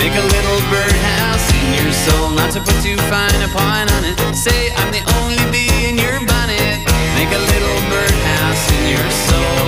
Make a little birdhouse in your soul, not to put too fine a point on it. Say I'm the only bee in your bonnet. Make a little birdhouse in your soul.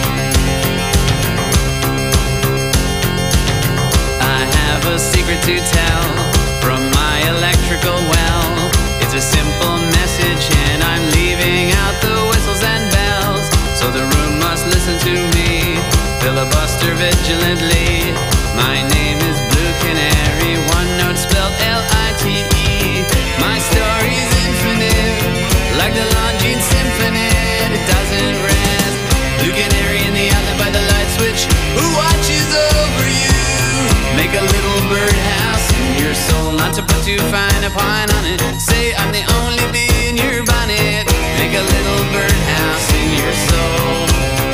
I have a secret to tell from my electrical well. It's a simple message and I'm leaving out the whistles and bells. So the room must listen to me, filibuster vigilantly. My name is Blue Canary, one note spelled L-I-T-E. My story's infinite, like the Longines Symphony. It doesn't rest. Blue Canary in the outlet by the light switch, who watches over you? Make a little birdhouse in your soul, not to put too fine a point on it. Say I'm the only bee in your bonnet. Make a little birdhouse in your soul.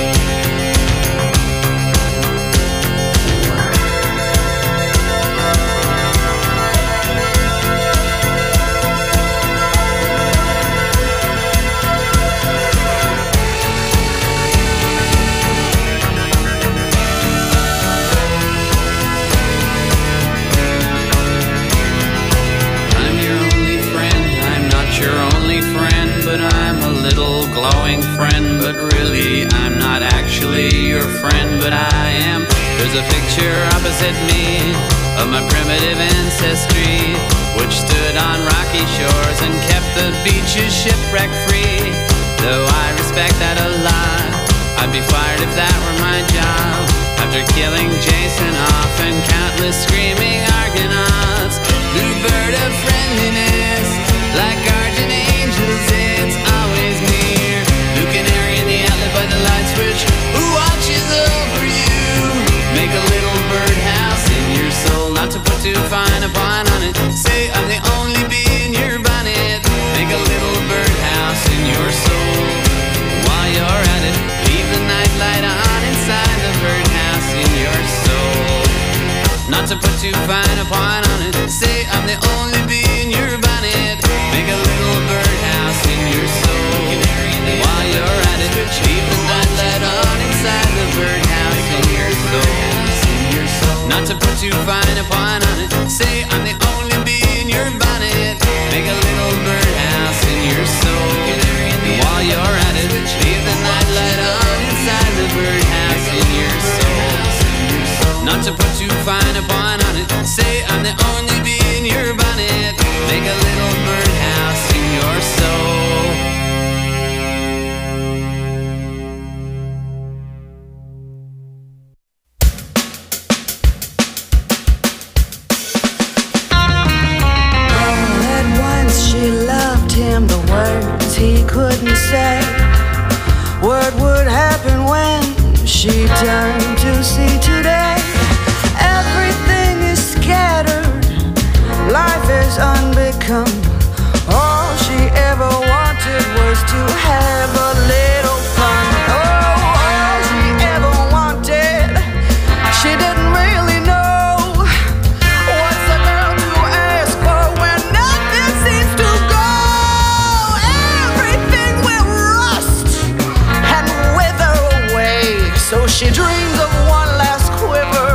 But I'm a little glowing friend. But really I'm not actually your friend, but I am. There's a picture opposite me of my primitive ancestry, which stood on rocky shores and kept the beaches shipwreck free. Though I respect that a lot, I'd be fired if that were my job. After killing Jason off and countless screaming Argonauts, blue bird of friendliness, like guardian angels, it's always near. Blue Canary in the outlet by the light switch, who watches over you? Make a little birdhouse in your soul, not to put too fine a point on it. Say I'm the only bee in your bonnet. Make a little birdhouse in your soul. While you're at it, leave the nightlight on inside the birdhouse in your soul. Not to put too fine a point on it. Say I'm the only bee in your bonnet. Make a little birdhouse in your soul. While you're at it, leave the nightlight on inside the birdhouse in your soul. Not to put too fine a point on it. Say I'm the only bee in your bonnet. Make a little birdhouse in your soul. While you're at it, leave the nightlight on inside the birdhouse in your soul. Not to put too fine a point on it. Say I'm the only bee in your bonnet. Make a little birdhouse in your soul. The words he couldn't say. What would happen when she turned to see today? Everything is scattered, life is unbecome. All she ever wanted was to have a little fun. Oh, all she ever wanted, she didn't really know. What's a girl to ask for when nothing seems to go? So she dreams of one last quiver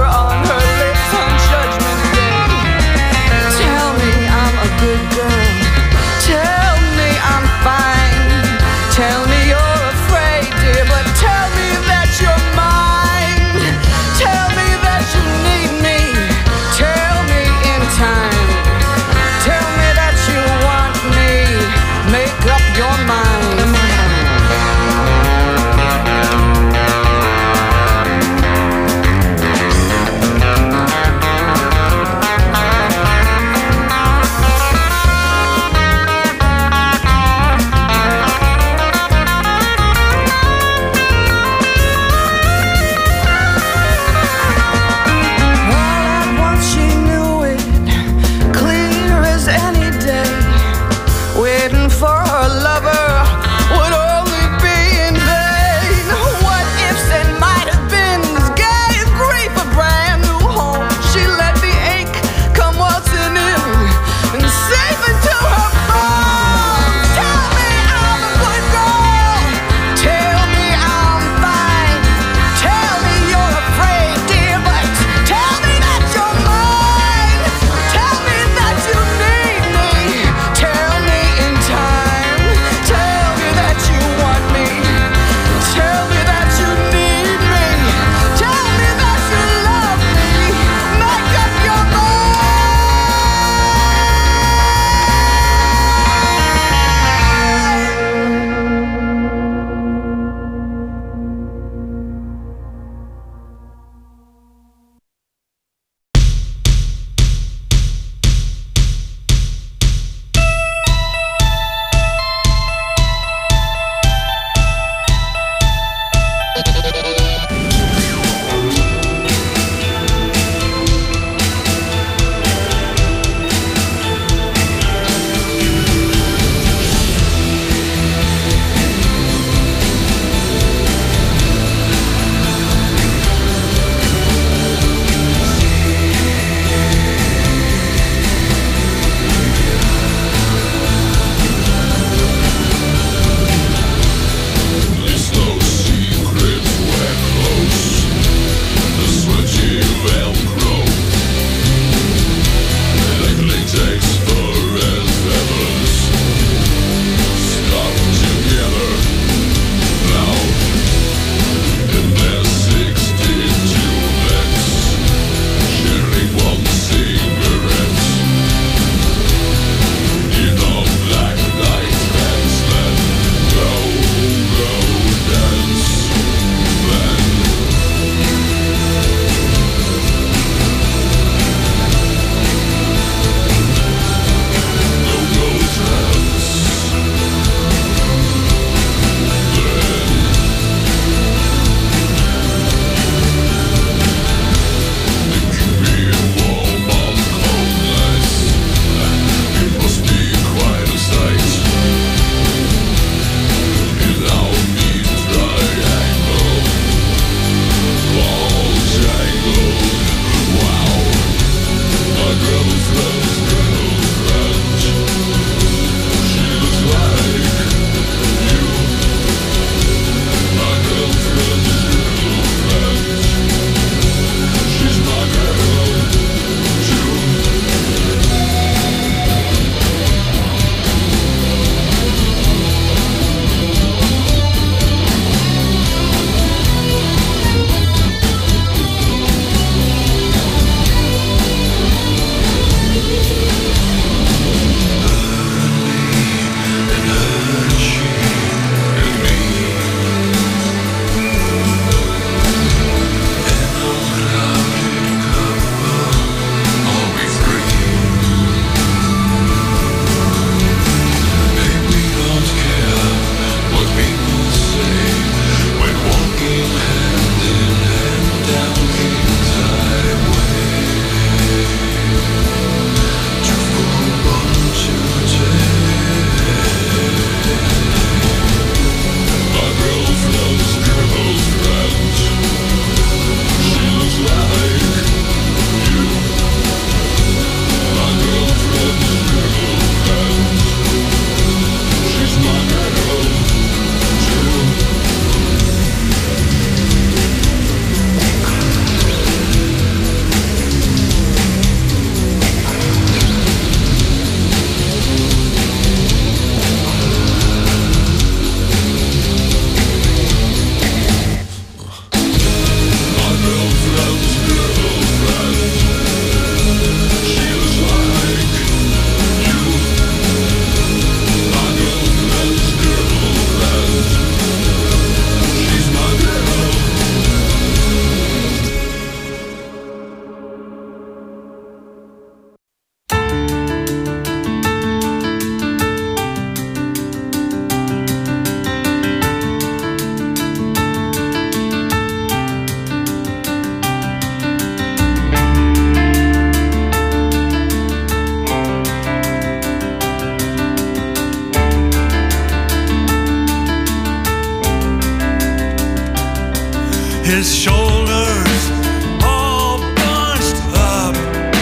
his shoulders all bunched up,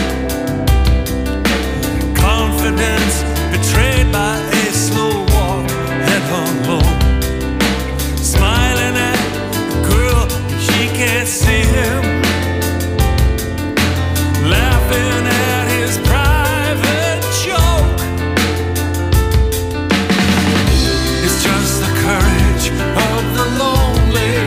confidence betrayed by a slow walk, head hung low, smiling at the girl, she can't see him, laughing at his private joke. It's just the courage of the lonely,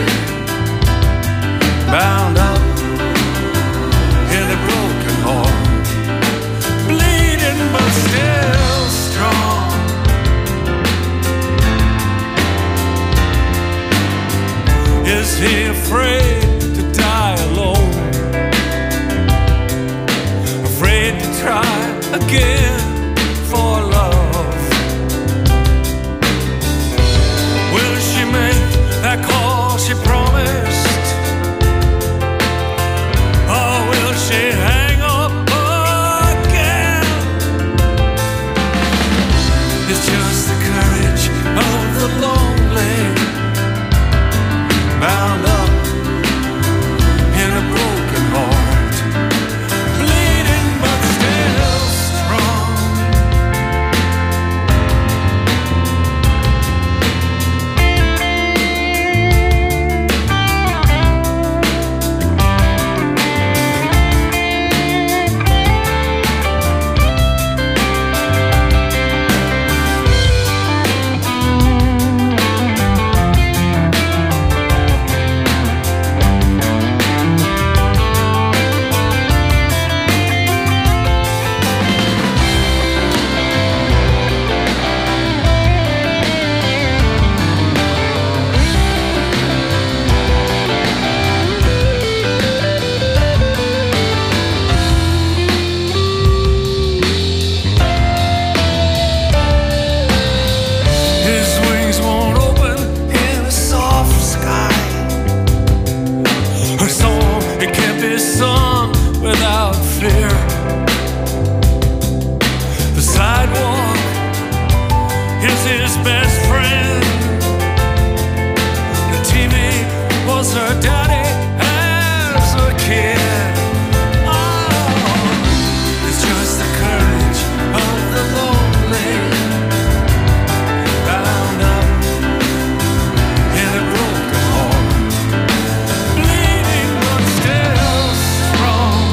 bound up in a broken heart, bleeding but still strong. Is he afraid to die alone? Afraid to try again for love? Will she make that call she promised? Or will she hang up again? It's just the courage of the lonely, bound up in a broken heart, bleeding but still strong. His wings won't open in a soft sky. Her song, it can't be sung without fear. The sidewalk is his best friend. The TV was her daddy as a kid. Oh, it's just the courage of the lonely, bound up in a broken heart, bleeding but still strong.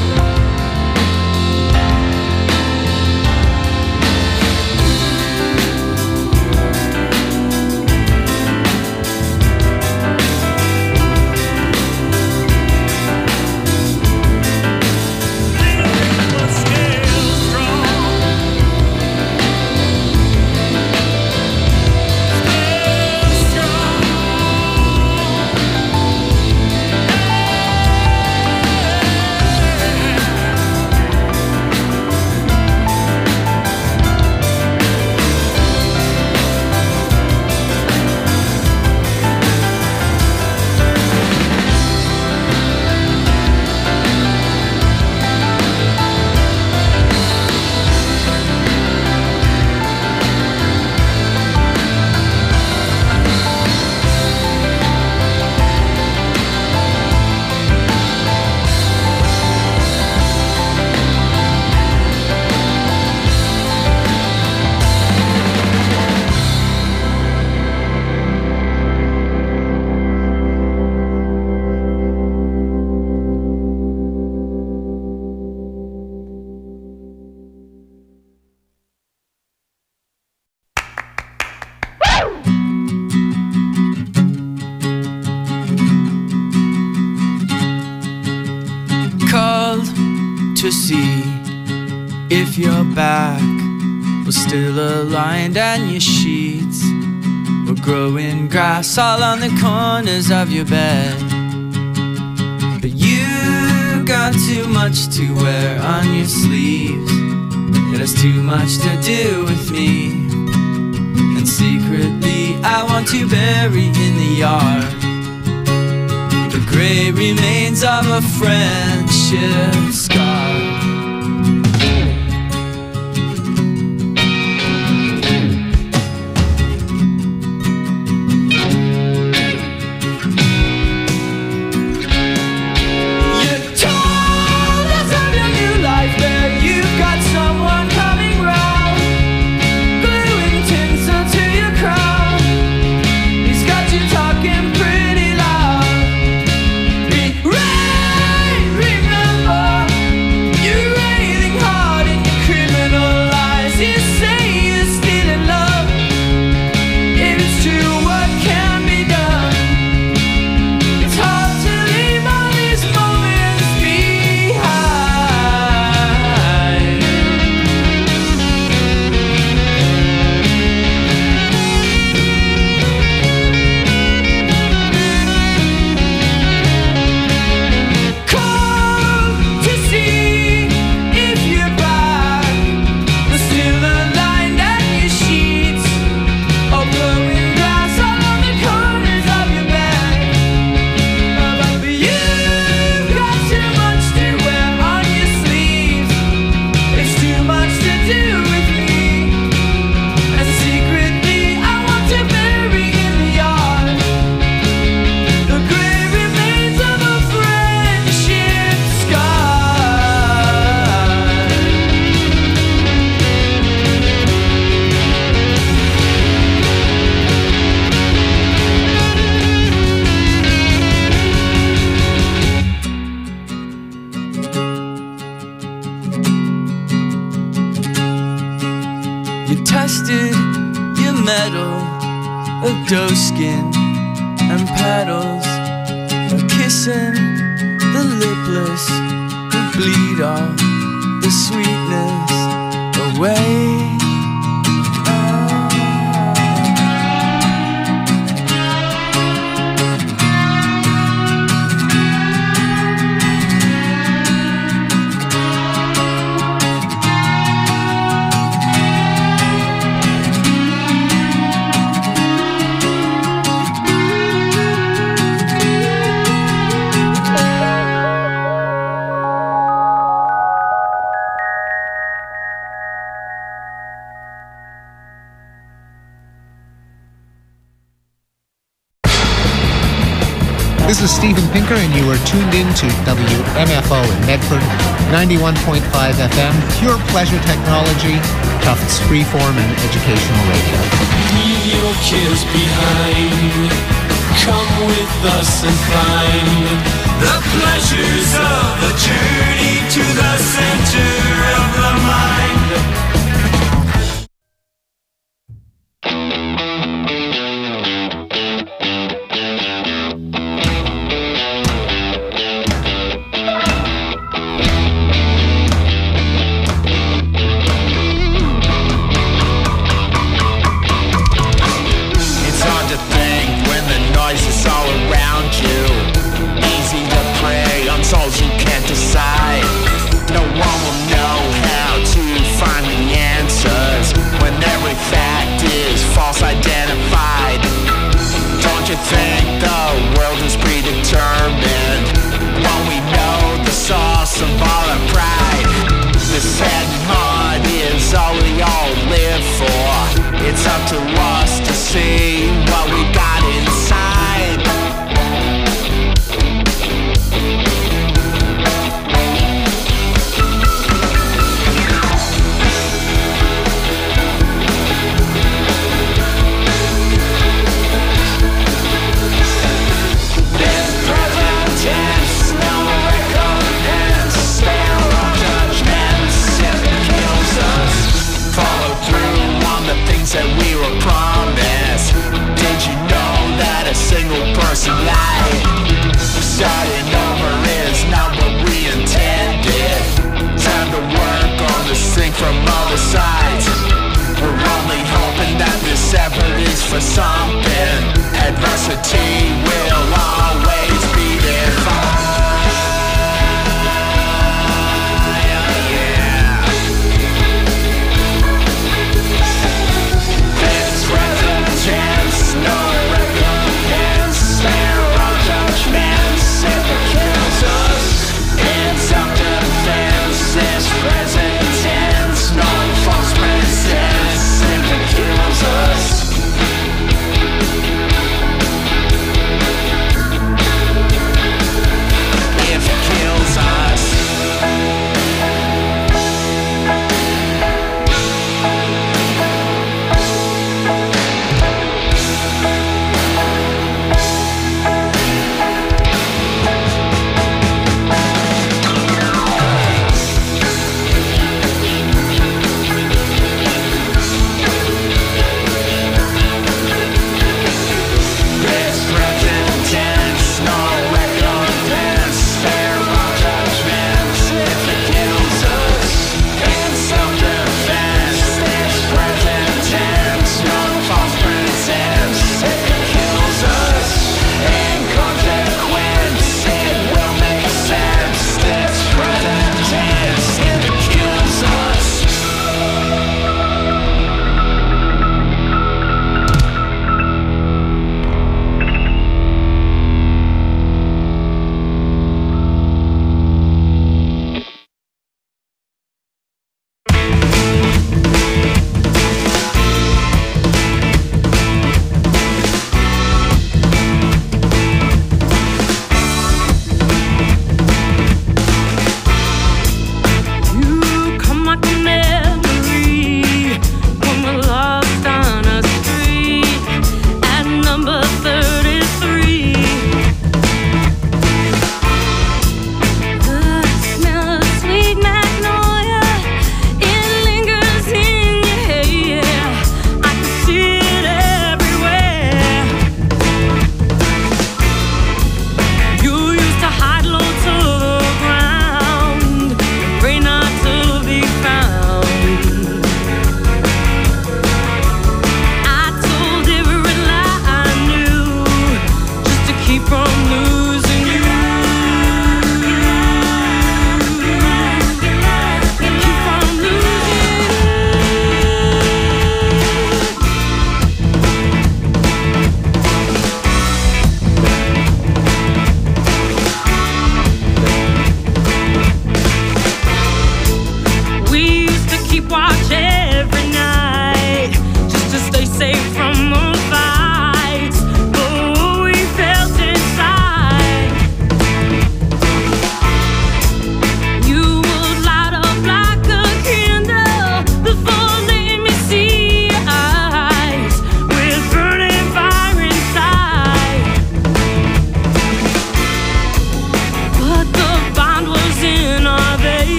Called to see if your back was still aligned and your sheets were growing grass all on the corners of your bed. But you got too much to wear on your sleeves. It has too much to do with me, and secretly I want to bury in the yard the gray remains of a friendship scar. You tested your metal of doe skin and petals, kissing the lipless who bleed all the sweetness away. This is Steven Pinker, and you are tuned in to WMFO in Medford, 91.5 FM, pure pleasure technology, Tufts freeform and educational radio. Leave your kids behind. Come with us and find the pleasures of the journey to the center of the mind. Souls you can't decide. No one will know how to find the answers when every fact is false identified. Don't you think the world is predetermined? Won't we know the source of all our pride? This head and heart is all we all live for. It's up to us to see what we got inside. That we were promised. Did you know that a single person lied? Starting over is not what we intended. Time to work on this thing from all the sides. We're only hoping that this effort is for something. Adversity will always be defined. No recompense, there are judgments if it kills us. In self-defense, this present tense, no false presence if it kills us.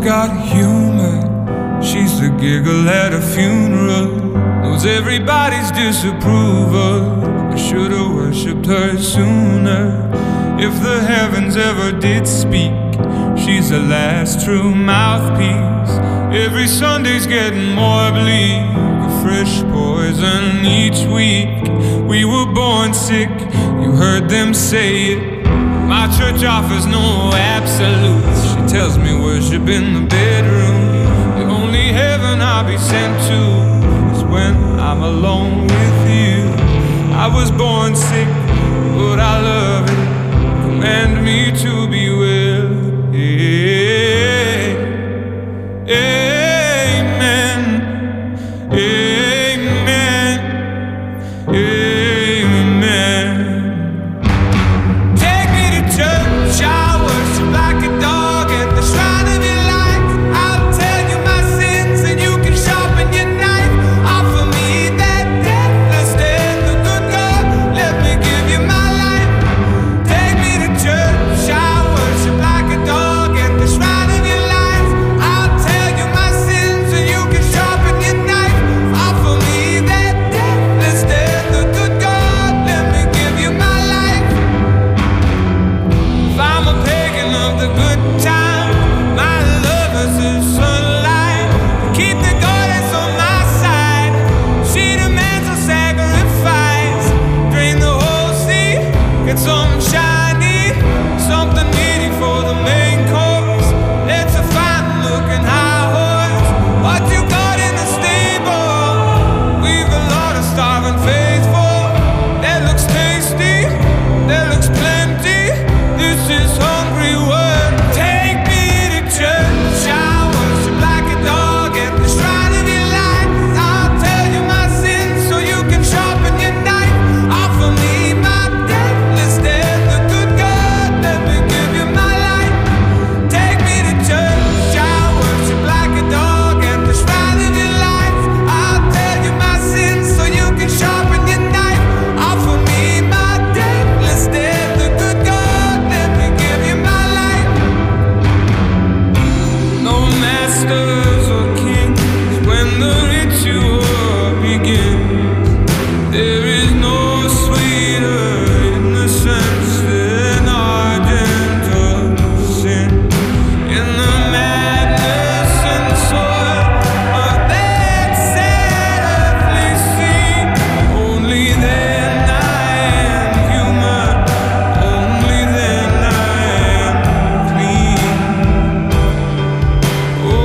got humor. She's the giggle at a funeral, knows everybody's disapproval. I should've worshipped her sooner. If the heavens ever did speak, she's the last true mouthpiece. Every Sunday's getting more bleak, a fresh poison each week. We were born sick, you heard them say it. My church offers no absolutes. She tells me worship in the bedroom. The only heaven I'll be sent to is when I'm alone with you. I was born sick, but I love it. Command me to be well. Amen. Amen. Amen. Take me to church, I'll worship like a dog at the shrine of your light. I'll tell you my sins and you can sharpen your knife. Offer me that deathless death, the good God, let me give you my life. Take me to church, I'll worship like a dog at the shrine of your life. I'll tell you my sins and you can sharpen your knife. Offer me that deathless death, the good God, let me give you my life. If I'm a pagan of the good time, my love is the sunlight. Keep the goddess on my side. She demands a sacrifice. Drain the whole sea, get something shiny, something meaty for the main course. It's a fine looking high horse. What you got in the stable? We've a lot of starving faithful. That looks tasty, that looks plenty. This is hungry work. Take me to church, I'll worship like a dog at the shrine of your light. I'll tell you my sins so you can sharpen your knife. Offer me my deathless death, the good God, let me give you my life. Take me to church, I'll worship like a dog at the shrine of your light. I'll tell you my sins so you can sharpen your knife. Offer me my deathless death, the good God, let me give you my life. No masters or kings when the ritual begins. There is no sweeter innocence than ardent of sin. In the madness and soil of that sad earthly scene, only then I am human, only then I am clean. Oh,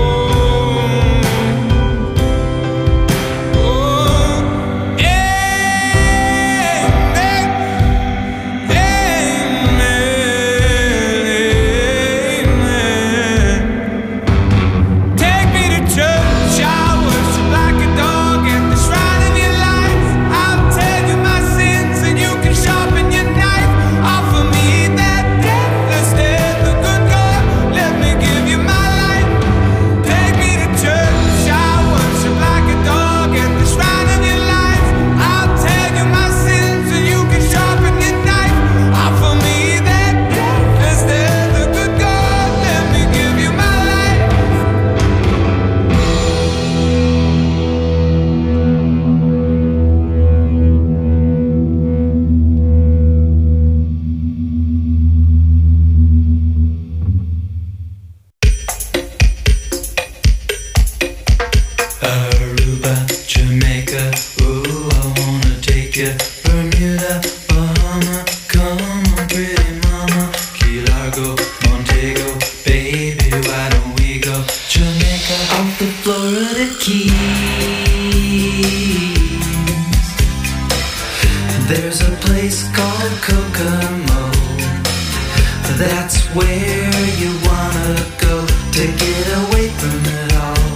That's where you wanna go to get away from it all.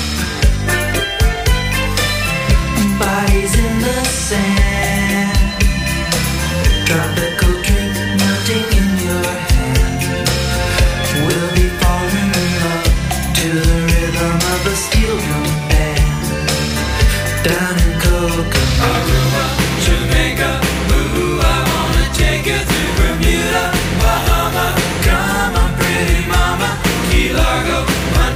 Bodies in the sand, tropical drink melting in your hand. We'll be falling in love to the rhythm of a steel drum band. Down in Kokomo, Aruba, Jamaica, ooh, I wanna take you to Bermuda, Bahama, come on pretty mama, Key Largo,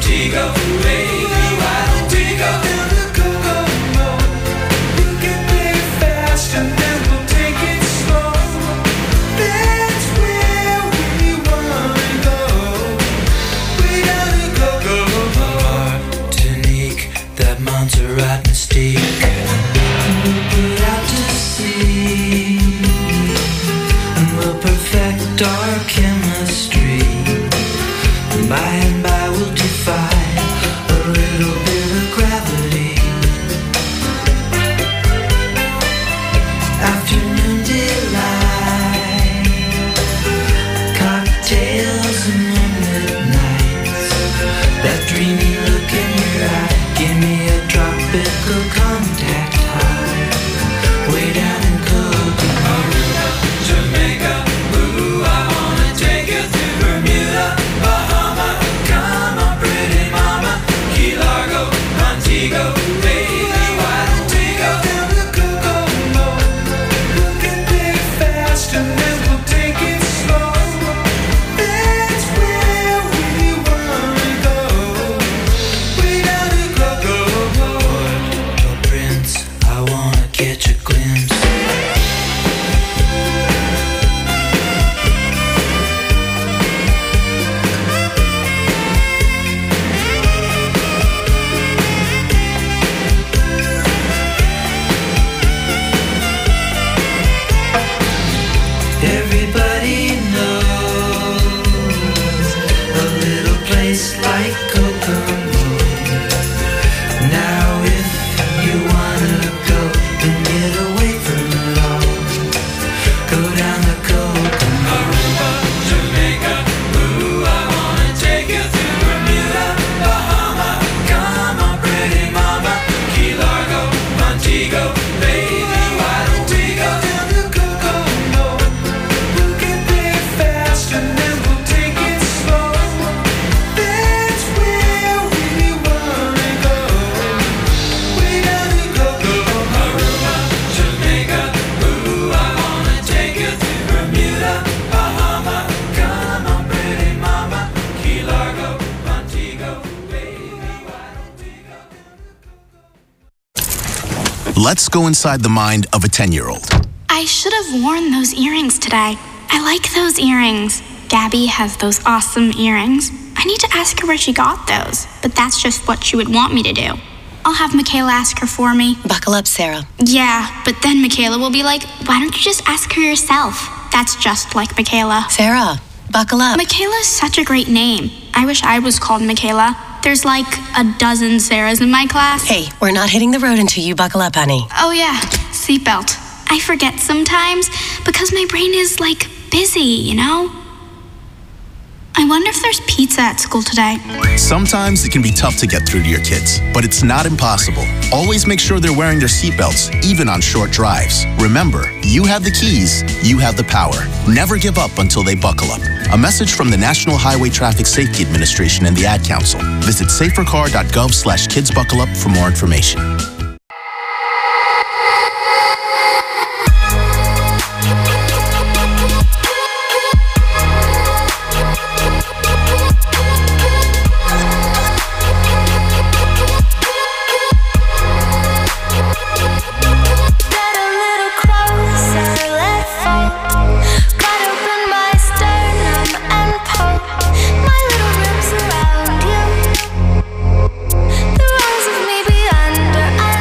catch a glimpse. Everybody knows a little place like Kokomo. Now if you wanna go and get away from it all, go down the Kokomo. Aruba, Jamaica, ooh, I wanna take you to Bermuda, Bahama. Come on, pretty mama, Key Largo, Montego, baby, why don't we go down the Kokomo? We'll get there fast and then we'll take it slow. That's where we wanna go. We gotta go. Aruba, Jamaica, ooh, I wanna take you to Bermuda, Bahama. Come on, pretty mama, Key Largo, Montego, baby, why don't we go? Let's go inside the mind of a 10-year-old. I should have worn those earrings today. I like those earrings. Gabby has those awesome earrings. I need to ask her where she got those, but that's just what she would want me to do. I'll have Michaela ask her for me. Buckle up, Sarah. Yeah, but then Michaela will be like, why don't you just ask her yourself? That's just like Michaela. Sarah, buckle up. Michaela's such a great name. I wish I was called Michaela. There's like a dozen Sarahs in my class. Hey, we're not hitting the road until you buckle up, honey. Oh yeah, seatbelt. I forget sometimes because my brain is like busy, you know? I wonder if there's pizza at school today. Sometimes it can be tough to get through to your kids, but it's not impossible. Always make sure they're wearing their seatbelts, even on short drives. Remember, you have the keys, you have the power. Never give up until they buckle up. A message from the National Highway Traffic Safety Administration and the Ad Council. Visit safercar.gov/kidsbuckleup for more information. The rose of me be under.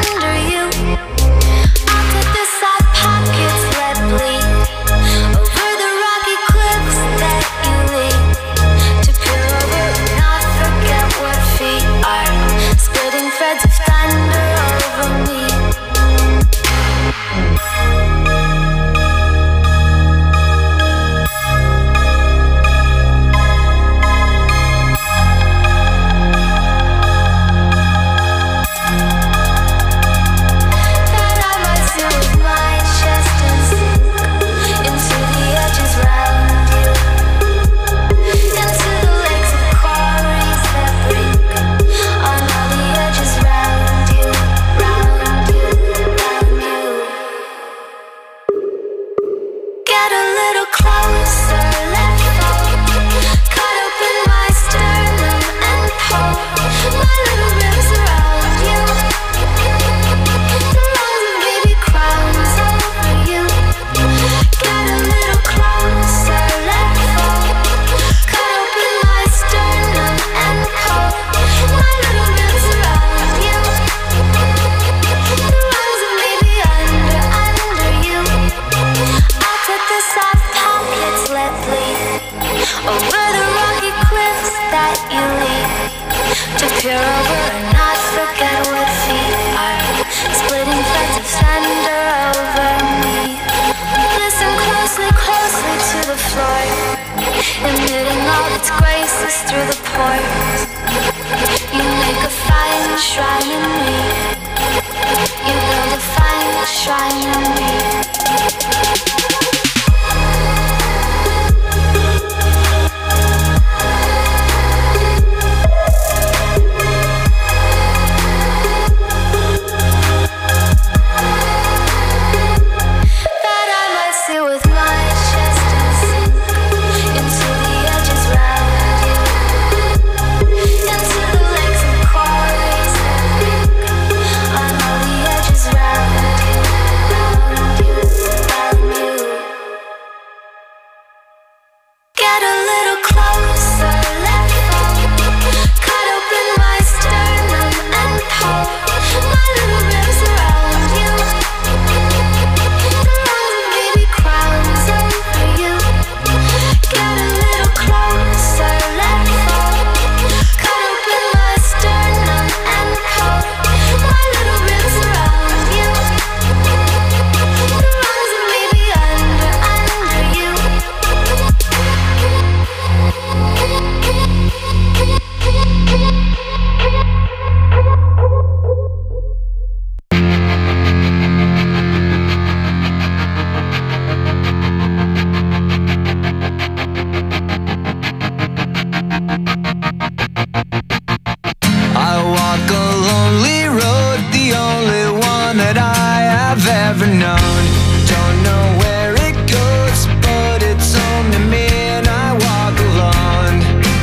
ever known. Don't know where it goes, but it's home to me, and I walk alone.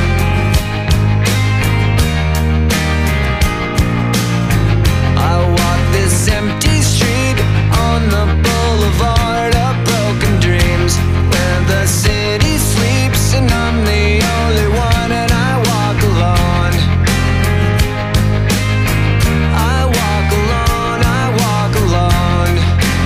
I walk this empty street on the boulevard of broken dreams, where the city sleeps and I'm the only one, and I walk alone. I walk alone, I walk alone.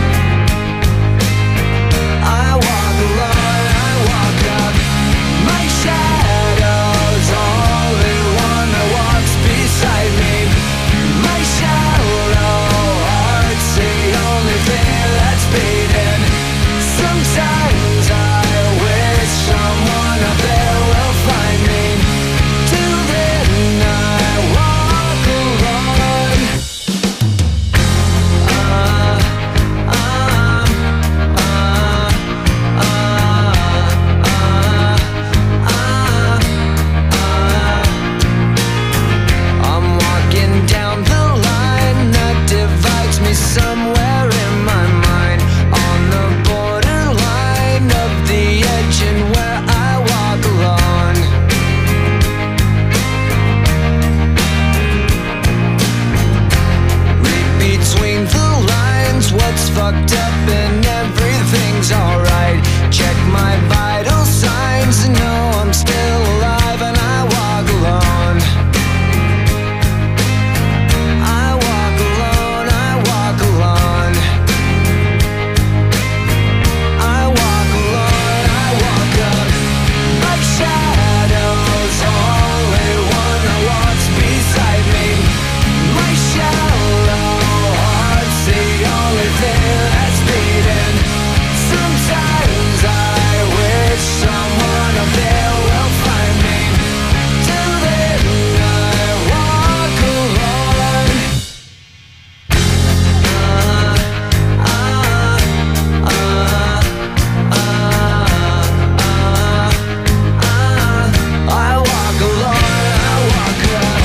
I walk alone, I walk up. My shadow's only one that walks beside me. My shallow heart's the only thing that's beating. Sometimes I wish someone up there will find me. Till then I walk alone. I'm walking down the line that divides me somewhere in my mind, on the borderline of the edge and where I walk alone. Read between the lines what's fucked up and everything's alright. Check my vital signs and know I'm still alive, and I walk alone. I walk alone, I walk alone. I walk alone, I walk up. My shadow's only one that walks beside me. My shallow heart's the only thing that's beating. Sometimes I wish someone up there will find me. Till then I walk alone. I walk alone, I walk up.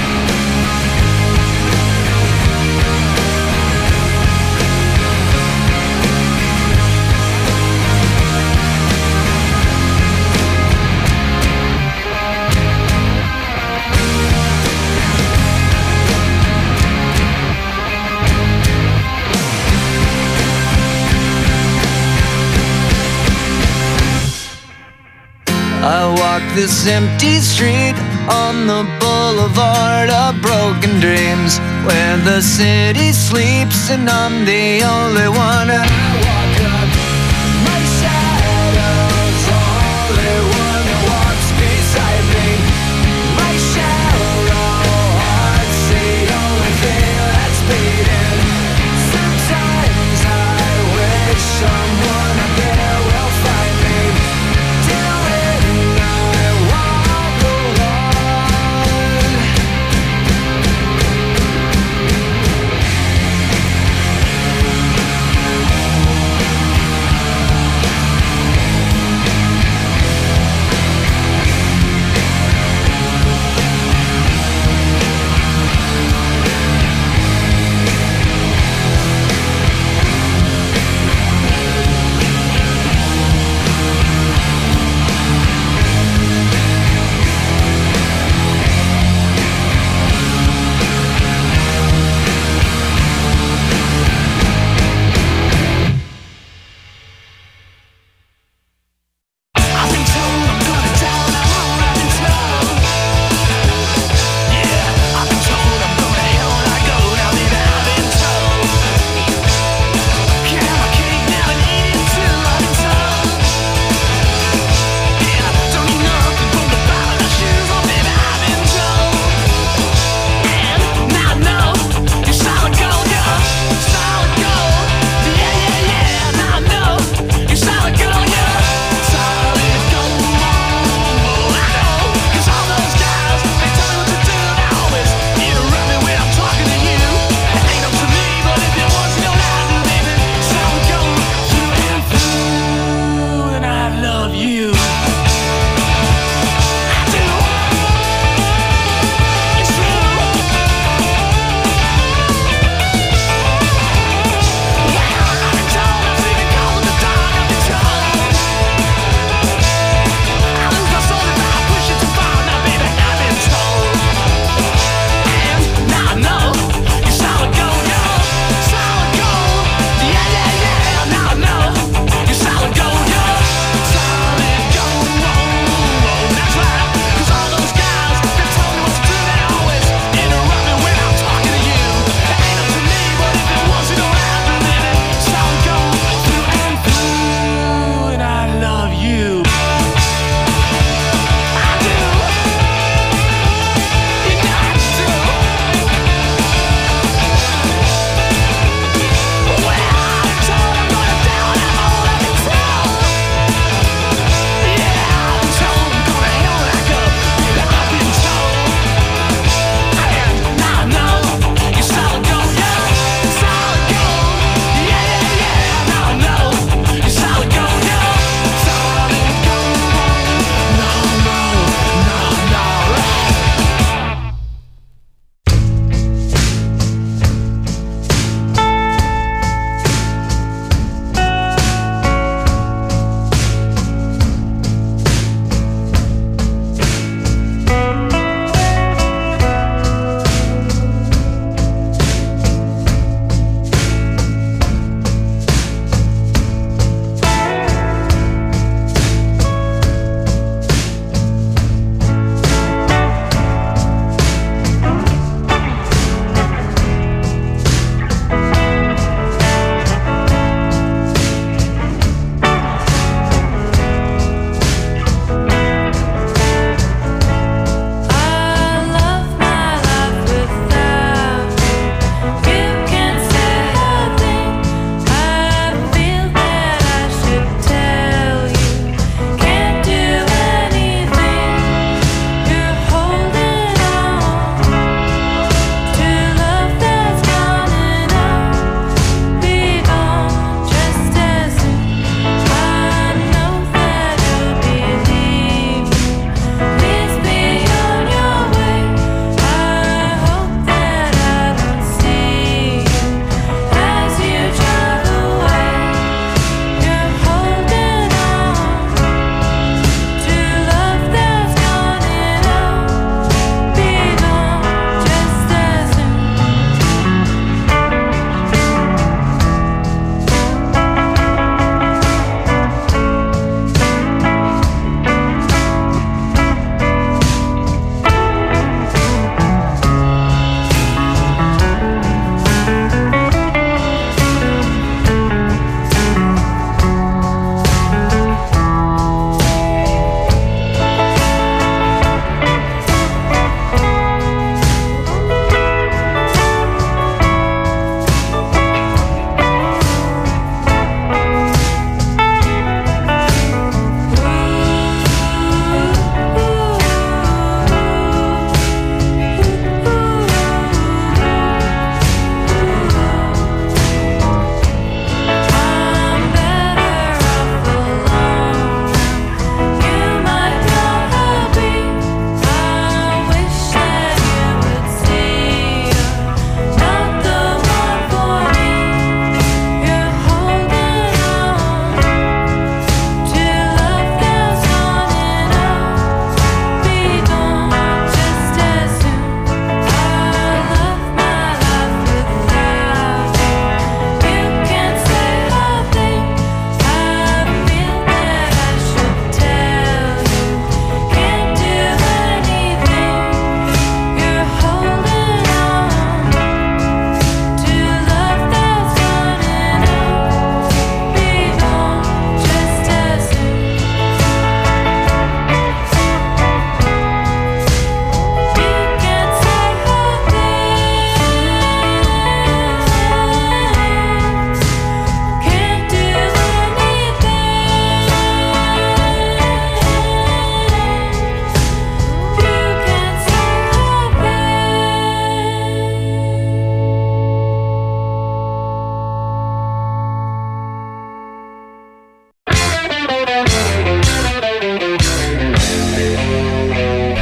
I walk this empty street on the boulevard of broken dreams, where the city sleeps and I'm the only one. I walk up. My shadow's only one that walks beside me. My shallow heart's the only thing that's beating. Sometimes I wish someone up there will find me. Till then I walk alone.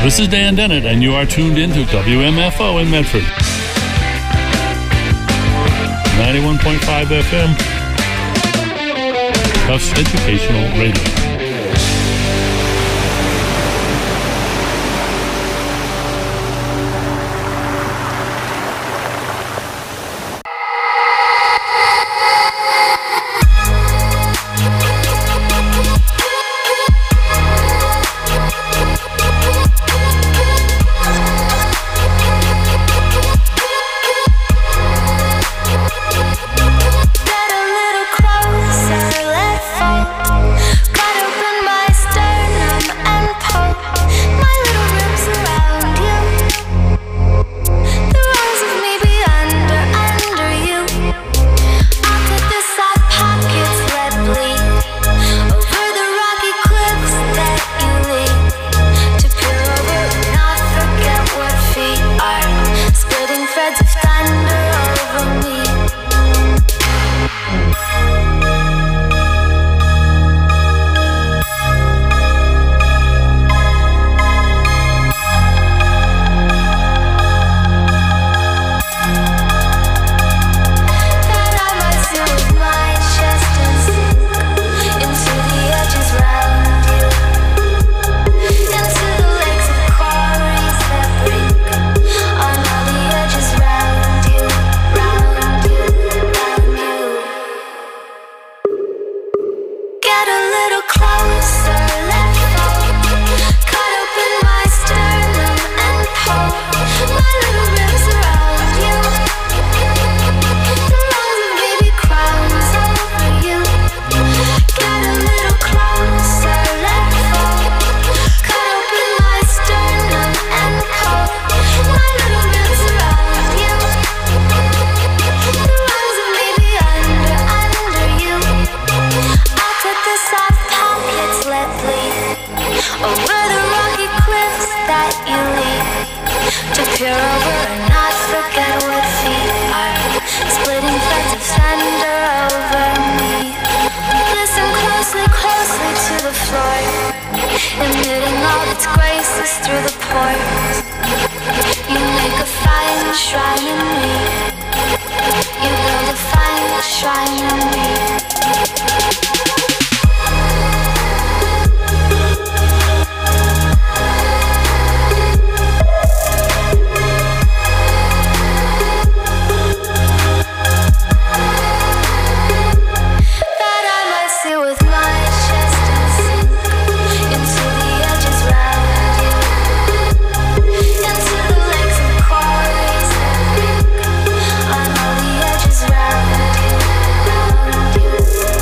This is Dan Dennett, and you are tuned in to WMFO in Medford. 91.5 FM. Tufts Educational Radio. Round you.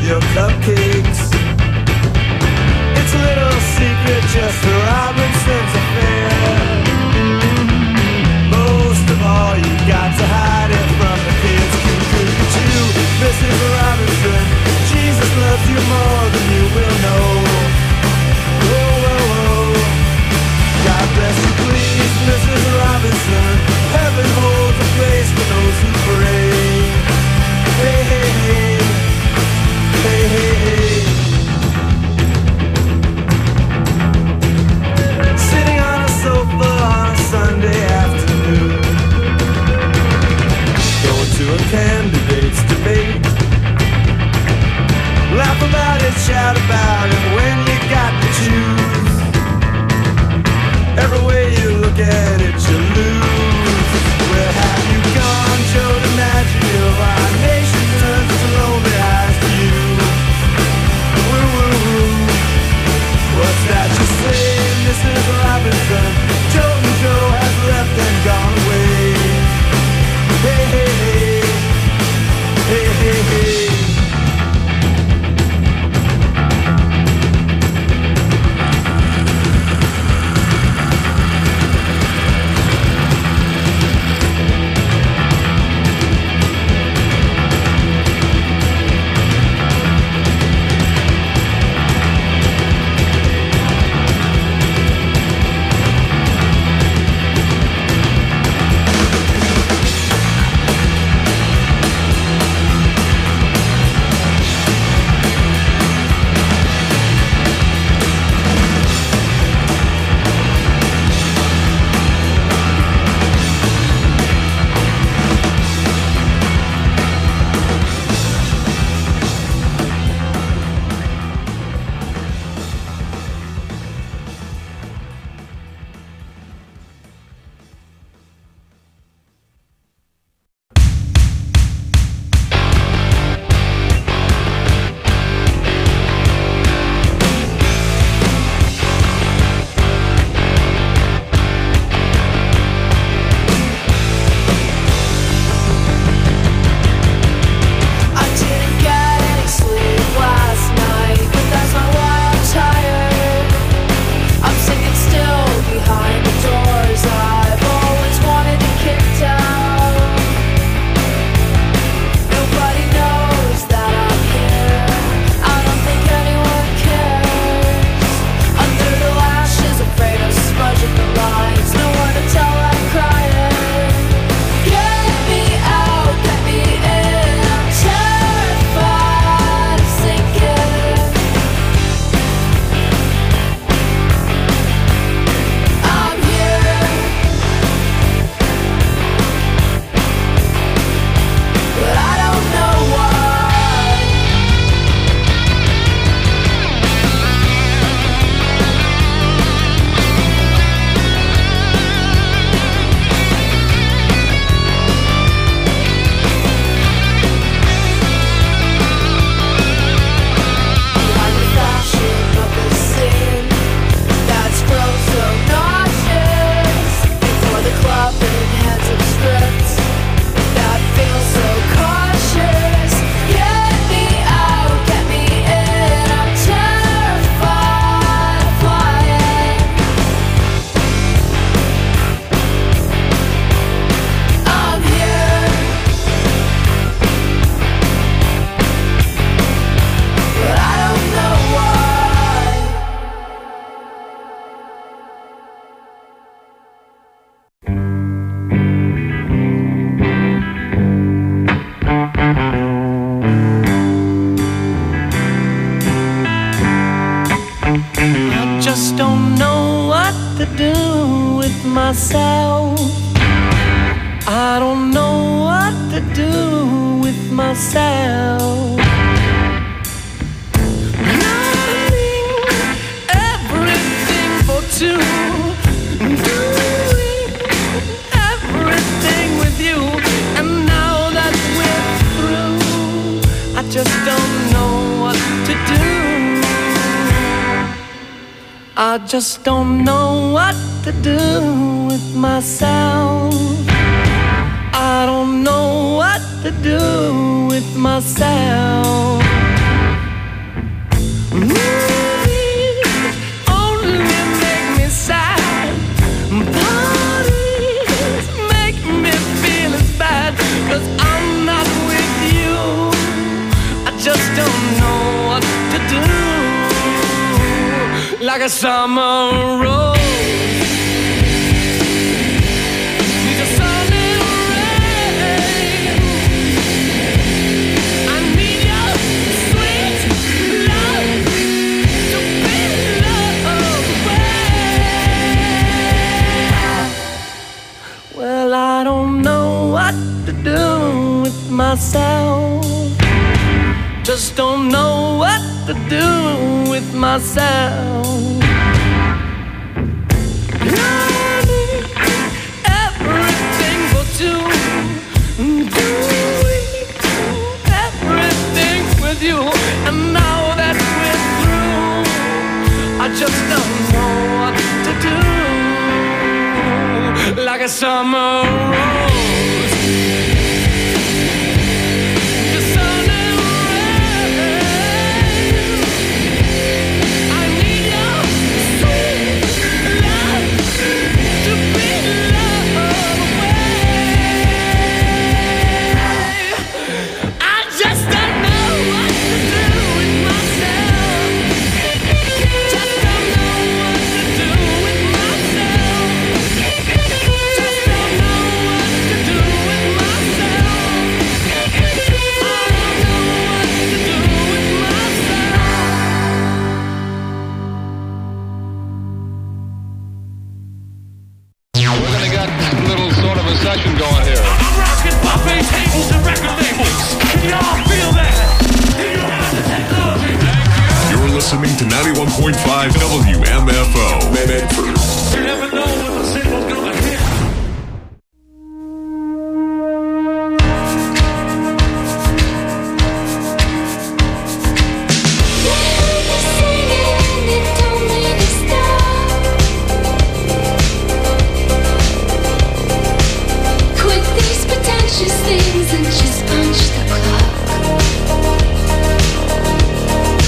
with your cupcakes. It's a little secret just for Robinson's affair. Most of all, you got to hide it from the kids. Look at you, Mrs. Robinson. Jesus loves you more than you will know. Whoa, whoa, whoa. God bless you, please, Mrs. Robinson. Heaven holds a place for those who pray. Hey, hey, hey. Hey, hey, hey. Sitting on a sofa on a Sunday afternoon, going to a candidate's debate. Laugh about it, shout about it when you got to choose. Every way you look at it, you lose. Where have you gone, Joe DiMaggio? Our nation turns its lonely eyes to you. Woo, woo, woo. What's that you say, Mrs. Robinson? Joe and Joe has left and gone away. Hey, hey, hey. Hey, hey, hey. myself. I don't know what to do with myself. Loving everything for two, doing everything with you, and now that we're through, I just don't know what to do. I just don't know what to do with myself. I don't know what to do with myself. like a summer rose. Need a sun and rain. I need your sweet love to be loved away. Well, I don't know what to do with myself. Just don't know what to do with myself. I need everything but you. Do everything with you. And now that we're through, I just don't know what to do. Like a summer rose. Session going here. I'm rocking buffet tables and record labels. Can y'all feel that? You're listening to 91.5 WMFO. Medford. You never know.